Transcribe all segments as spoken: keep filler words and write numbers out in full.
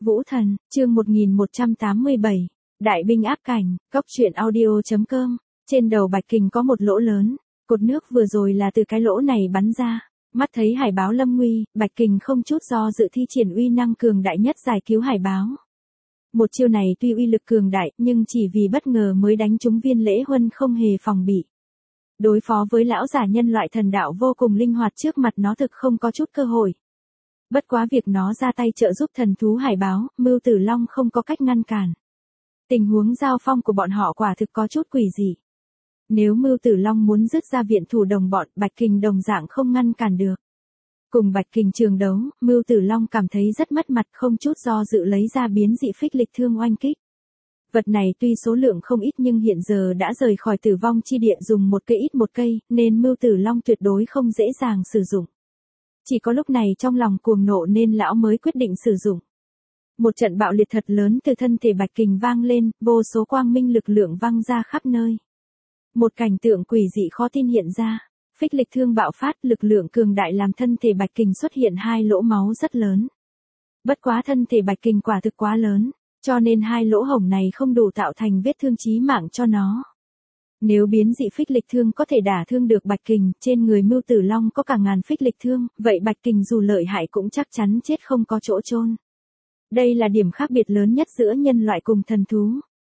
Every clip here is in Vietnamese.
Vũ Thần, chương một nghìn một trăm tám mươi bảy, Đại binh áp cảnh, góc truyện audio.com, trên đầu Bạch Kình có một lỗ lớn, cột nước vừa rồi là từ cái lỗ này bắn ra, mắt thấy hải báo lâm nguy, Bạch Kình không chút do dự thi triển uy năng cường đại nhất giải cứu hải báo. Một chiêu này tuy uy lực cường đại, nhưng chỉ vì bất ngờ mới đánh trúng Viên Lễ Huân không hề phòng bị. Đối phó với lão giả nhân loại thần đạo vô cùng linh hoạt trước mặt nó thực không có chút cơ hội. Bất quá việc nó ra tay trợ giúp thần thú hải báo, Mưu Tử Long không có cách ngăn cản. Tình huống giao phong của bọn họ quả thực có chút quỷ dị. Nếu Mưu Tử Long muốn dứt ra viện thủ đồng bọn, Bạch Kình đồng dạng không ngăn cản được. Cùng Bạch Kình trường đấu, Mưu Tử Long cảm thấy rất mất mặt, không chút do dự lấy ra biến dị phích lịch thương oanh kích. Vật này tuy số lượng không ít nhưng hiện giờ đã rời khỏi tử vong chi địa dùng một cây ít một cây, nên Mưu Tử Long tuyệt đối không dễ dàng sử dụng. Chỉ có lúc này trong lòng cuồng nộ nên lão mới quyết định sử dụng. Một trận bạo liệt thật lớn từ thân thể Bạch Kình vang lên, vô số quang minh lực lượng văng ra khắp nơi. Một cảnh tượng quỷ dị khó tin hiện ra, phích lịch thương bạo phát, lực lượng cường đại làm thân thể Bạch Kình xuất hiện hai lỗ máu rất lớn. Bất quá thân thể Bạch Kình quả thực quá lớn, cho nên hai lỗ hổng này không đủ tạo thành vết thương chí mạng cho nó. Nếu biến dị phích lịch thương có thể đả thương được Bạch Kình, trên người Mưu Tử Long có cả ngàn phích lịch thương, vậy Bạch Kình dù lợi hại cũng chắc chắn chết không có chỗ chôn. Đây là điểm khác biệt lớn nhất giữa nhân loại cùng thần thú.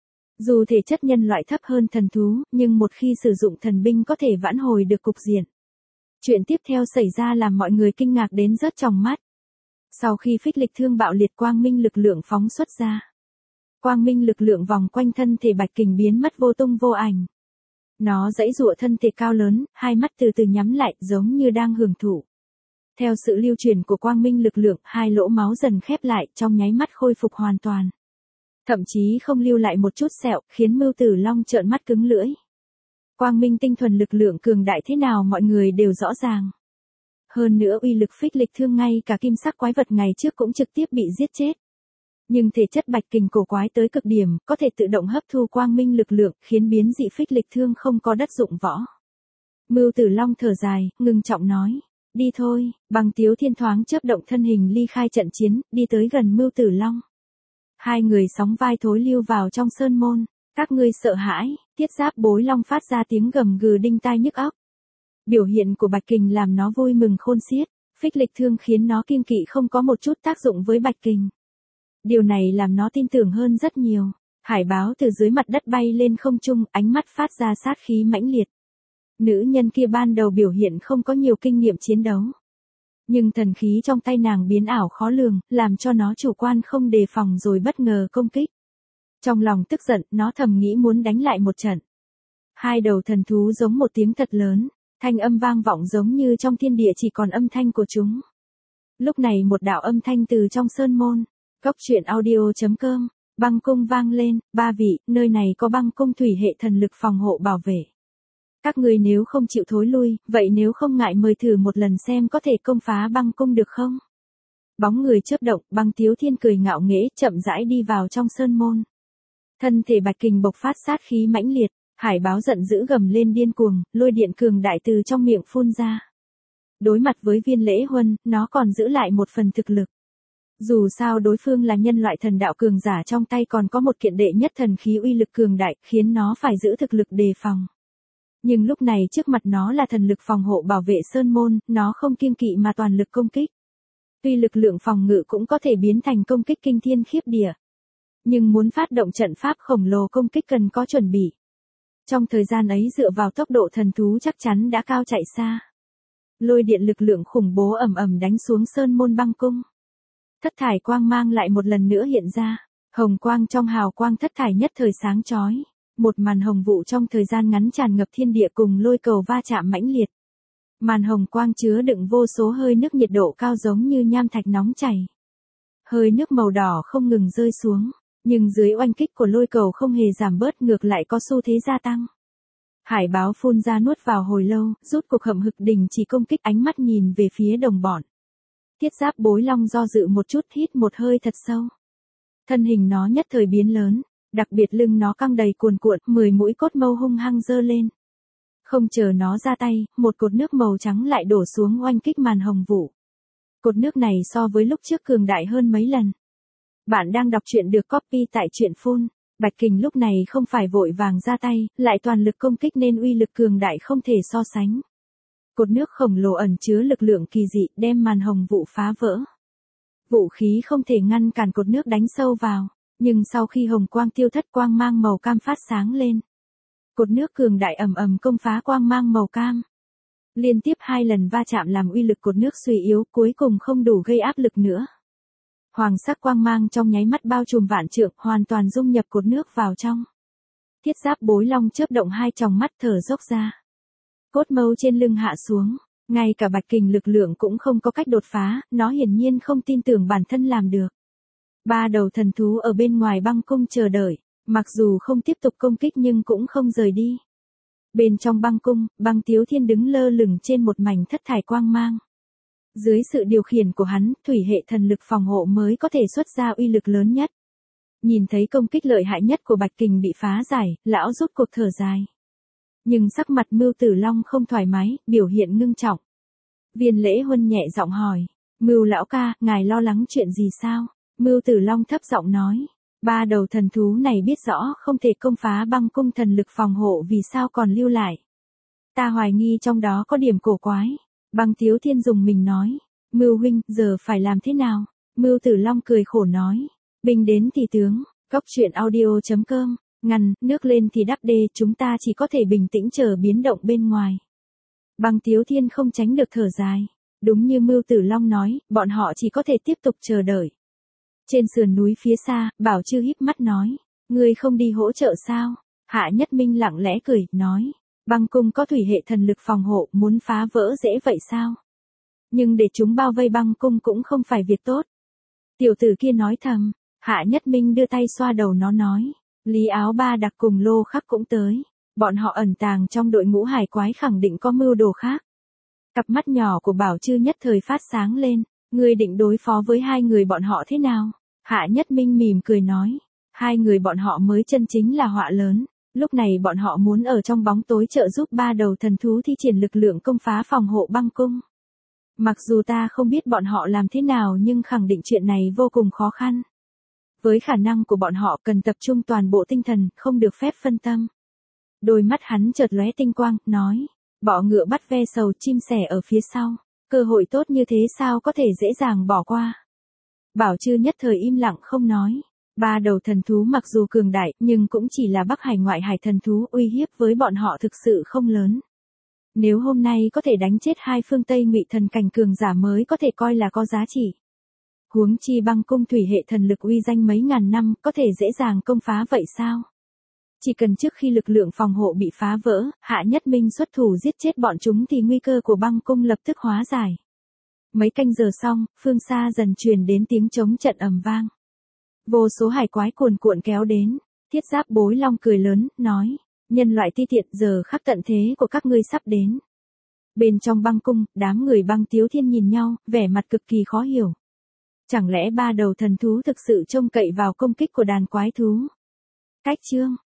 Dù thể chất nhân loại thấp hơn thần thú, nhưng một khi sử dụng thần binh có thể vãn hồi được cục diện. Chuyện tiếp theo xảy ra làm mọi người kinh ngạc đến rớt tròng mắt. Sau khi phích lịch thương bạo liệt, quang minh lực lượng phóng xuất ra. Quang minh lực lượng vòng quanh thân thể Bạch Kình biến mất vô tung vô ảnh. Nó giãy giụa thân thể cao lớn, hai mắt từ từ nhắm lại giống như đang hưởng thụ. Theo sự lưu truyền của quang minh lực lượng, hai lỗ máu dần khép lại, trong nháy mắt khôi phục hoàn toàn. Thậm chí không lưu lại một chút sẹo, khiến Mưu Tử Long trợn mắt cứng lưỡi. Quang minh tinh thuần lực lượng cường đại thế nào mọi người đều rõ ràng. Hơn nữa uy lực phích lịch thương ngay cả kim sắc quái vật ngày trước cũng trực tiếp bị giết chết. Nhưng thể chất Bạch Kình cổ quái tới cực điểm, có thể tự động hấp thu quang minh lực lượng, khiến biến dị phích lịch thương không có đất dụng võ. Mưu Tử Long thở dài, ngưng trọng nói, đi thôi, Băng Tiếu Thiên thoáng chớp động thân hình ly khai trận chiến, đi tới gần Mưu Tử Long. Hai người sóng vai thối lưu vào trong sơn môn, các ngươi sợ hãi, Thiết Giáp Bối Long phát ra tiếng gầm gừ đinh tai nhức óc. Biểu hiện của Bạch Kình làm nó vui mừng khôn xiết, phích lịch thương khiến nó kiêng kỵ không có một chút tác dụng với Bạch Kình. Điều này làm nó tin tưởng hơn rất nhiều. Hải báo từ dưới mặt đất bay lên không trung, ánh mắt phát ra sát khí mãnh liệt. Nữ nhân kia ban đầu biểu hiện không có nhiều kinh nghiệm chiến đấu. Nhưng thần khí trong tay nàng biến ảo khó lường, làm cho nó chủ quan không đề phòng rồi bất ngờ công kích. Trong lòng tức giận, nó thầm nghĩ muốn đánh lại một trận. Hai đầu thần thú giống một tiếng thật lớn, thanh âm vang vọng giống như trong thiên địa chỉ còn âm thanh của chúng. Lúc này một đạo âm thanh từ trong sơn môn, góc truyện audio.com, băng cung vang lên, ba vị, nơi này có băng cung thủy hệ thần lực phòng hộ bảo vệ. Các người nếu không chịu thối lui, vậy nếu không ngại mời thử một lần xem có thể công phá băng cung được không? Bóng người chớp động, Băng Tiếu Thiên cười ngạo nghễ, chậm rãi đi vào trong sơn môn. Thân thể Bạch Kình bộc phát sát khí mãnh liệt, hải báo giận dữ gầm lên điên cuồng, lôi điện cường đại từ trong miệng phun ra. Đối mặt với Viên Lễ Huân, nó còn giữ lại một phần thực lực. Dù sao đối phương là nhân loại thần đạo cường giả, trong tay còn có một kiện đệ nhất thần khí uy lực cường đại, khiến nó phải giữ thực lực đề phòng. Nhưng lúc này trước mặt nó là thần lực phòng hộ bảo vệ sơn môn, nó không kiêng kỵ mà toàn lực công kích. Tuy lực lượng phòng ngự cũng có thể biến thành công kích kinh thiên khiếp địa. Nhưng muốn phát động trận pháp khổng lồ công kích cần có chuẩn bị. Trong thời gian ấy dựa vào tốc độ thần thú chắc chắn đã cao chạy xa. Lôi điện lực lượng khủng bố ầm ầm đánh xuống sơn môn băng cung. Thất thải quang mang lại một lần nữa hiện ra, hồng quang trong hào quang thất thải nhất thời sáng chói, một màn hồng vụ trong thời gian ngắn tràn ngập thiên địa cùng lôi cầu va chạm mãnh liệt. Màn hồng quang chứa đựng vô số hơi nước nhiệt độ cao giống như nham thạch nóng chảy. Hơi nước màu đỏ không ngừng rơi xuống, nhưng dưới oanh kích của lôi cầu không hề giảm bớt, ngược lại có xu thế gia tăng. Hải báo phun ra nuốt vào hồi lâu, rút cuộc hậm hực đình chỉ công kích, ánh mắt nhìn về phía đồng bọn. Thiết Giáp Bối Long do dự một chút, hít một hơi thật sâu. Thân hình nó nhất thời biến lớn, đặc biệt lưng nó căng đầy cuồn cuộn, mười mũi cốt mâu hung hăng giơ lên. Không chờ nó ra tay, một cột nước màu trắng lại đổ xuống oanh kích màn hồng vụ. Cột nước này so với lúc trước cường đại hơn mấy lần. Bạn đang đọc truyện được copy tại truyện phun. Bạch Kình lúc này không phải vội vàng ra tay, lại toàn lực công kích nên uy lực cường đại không thể so sánh. Cột nước khổng lồ ẩn chứa lực lượng kỳ dị, đem màn hồng vụ phá vỡ. Vũ khí không thể ngăn cản cột nước đánh sâu vào, nhưng sau khi hồng quang tiêu thất, quang mang màu cam phát sáng lên. Cột nước cường đại ầm ầm công phá quang mang màu cam. Liên tiếp hai lần va chạm làm uy lực cột nước suy yếu, cuối cùng không đủ gây áp lực nữa. Hoàng sắc quang mang trong nháy mắt bao trùm vạn trượng, hoàn toàn dung nhập cột nước vào trong. Thiết giáp bối long chớp động hai tròng mắt thở dốc ra. Cốt mâu trên lưng hạ xuống, ngay cả Bạch Kình lực lượng cũng không có cách đột phá, nó hiển nhiên không tin tưởng bản thân làm được. Ba đầu thần thú ở bên ngoài băng cung chờ đợi, mặc dù không tiếp tục công kích nhưng cũng không rời đi. Bên trong băng cung, Băng Tiếu Thiên đứng lơ lửng trên một mảnh thất thải quang mang. Dưới sự điều khiển của hắn, thủy hệ thần lực phòng hộ mới có thể xuất ra uy lực lớn nhất. Nhìn thấy công kích lợi hại nhất của Bạch Kình bị phá giải, lão rút cuộc thở dài. Nhưng sắc mặt Mưu Tử Long không thoải mái, biểu hiện ngưng trọng. Viên Lễ Huân nhẹ giọng hỏi, Mưu lão ca, ngài lo lắng chuyện gì sao? Mưu Tử Long thấp giọng nói, ba đầu thần thú này biết rõ không thể công phá băng cung thần lực phòng hộ, vì sao còn lưu lại. Ta hoài nghi trong đó có điểm cổ quái. Băng Tiếu Thiên dùng mình nói, Mưu huynh, giờ phải làm thế nào? Mưu Tử Long cười khổ nói, binh đến thì tướng, cốc truyện audio chấm com, ngăn, nước lên thì đắp đê, chúng ta chỉ có thể bình tĩnh chờ biến động bên ngoài. Băng Tiếu Thiên không tránh được thở dài, đúng như Mưu Tử Long nói, bọn họ chỉ có thể tiếp tục chờ đợi. Trên sườn núi phía xa, Bảo Chư híp mắt nói, ngươi không đi hỗ trợ sao? Hạ Nhất Minh lặng lẽ cười, nói, băng cung có thủy hệ thần lực phòng hộ, muốn phá vỡ dễ vậy sao? Nhưng để chúng bao vây băng cung cũng không phải việc tốt. Tiểu tử kia nói thầm, Hạ Nhất Minh đưa tay xoa đầu nó nói, Lý Áo Ba Đặc cùng Lô Khắc cũng tới. Bọn họ ẩn tàng trong đội ngũ hải quái, khẳng định có mưu đồ khác. Cặp mắt nhỏ của Bảo Chư nhất thời phát sáng lên, ngươi định đối phó với hai người bọn họ thế nào? Hạ Nhất Minh mỉm cười nói, hai người bọn họ mới chân chính là họa lớn. Lúc này bọn họ muốn ở trong bóng tối trợ giúp ba đầu thần thú thi triển lực lượng công phá phòng hộ băng cung. Mặc dù ta không biết bọn họ làm thế nào nhưng khẳng định chuyện này vô cùng khó khăn. Với khả năng của bọn họ cần tập trung toàn bộ tinh thần, không được phép phân tâm. Đôi mắt hắn chợt lóe tinh quang, nói, bọ ngựa bắt ve sầu, chim sẻ ở phía sau. Cơ hội tốt như thế sao có thể dễ dàng bỏ qua. Bảo Chư nhất thời im lặng không nói. Ba đầu thần thú mặc dù cường đại, nhưng cũng chỉ là Bắc Hải ngoại hải thần thú, uy hiếp với bọn họ thực sự không lớn. Nếu hôm nay có thể đánh chết hai phương Tây Ngụy thần cảnh cường giả mới có thể coi là có giá trị. Huống chi băng cung thủy hệ thần lực uy danh mấy ngàn năm, có thể dễ dàng công phá vậy sao? Chỉ cần trước khi lực lượng phòng hộ bị phá vỡ, Hạ Nhất Minh xuất thủ giết chết bọn chúng thì nguy cơ của băng cung lập tức hóa giải. Mấy canh giờ xong, phương xa dần truyền đến tiếng trống trận ầm vang. Vô số hải quái cuồn cuộn kéo đến, thiết giáp bối long cười lớn, nói, nhân loại ti tiện, giờ khắc tận thế của các ngươi sắp đến. Bên trong băng cung, đám người Băng Tiếu Thiên nhìn nhau, vẻ mặt cực kỳ khó hiểu. Chẳng lẽ ba đầu thần thú thực sự trông cậy vào công kích của đàn quái thú? Cách chương